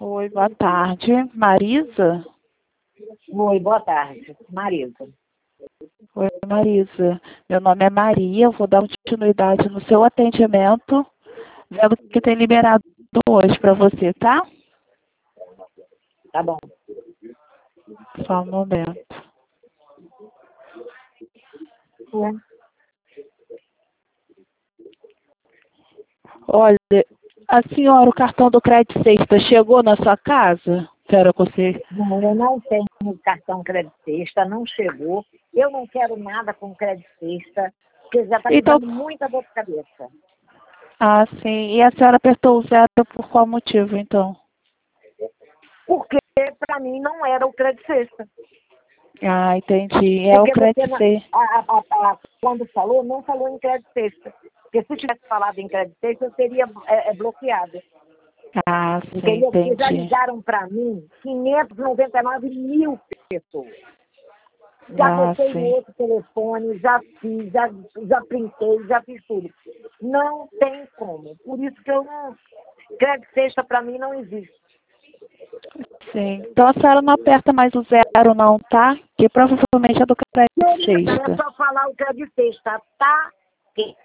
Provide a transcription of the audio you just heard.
Oi, boa tarde. Marisa? Oi, boa tarde. Marisa. Oi, Marisa. Meu nome é Maria. Eu vou dar continuidade no seu atendimento, vendo que tem liberado hoje para você, tá? Tá bom. Só um momento. Ué. Olha, a senhora, o cartão do Crédito Sexta chegou na sua casa? Senhora, você... Não, eu não tenho cartão Crédito Sexta, não chegou. Eu não quero nada com Crédito Sexta, porque já está me Então, dando muita dor de cabeça. sim. E a senhora apertou o zero por qual motivo, então? Porque, para mim, não era o Crédito Sexta. Entendi. É o Porque você, Crédito Sexta. quando falou, não falou em Crédito Sexta. Porque se tivesse falado em Crédito Sexta, eu seria bloqueada. Sim, Entendeu? Porque já entendi. ligaram para mim 599 mil pessoas. Já botei no Sim. outro telefone, já fiz, já printei, já fiz tudo. Não tem como. Por isso que eu não... Crédito Sexta para mim não existe. Sim. Então a senhora não aperta mais o zero não, tá? Que provavelmente é do Crédito Querida, é Sexta. só falar o Crédito Sexta, tá?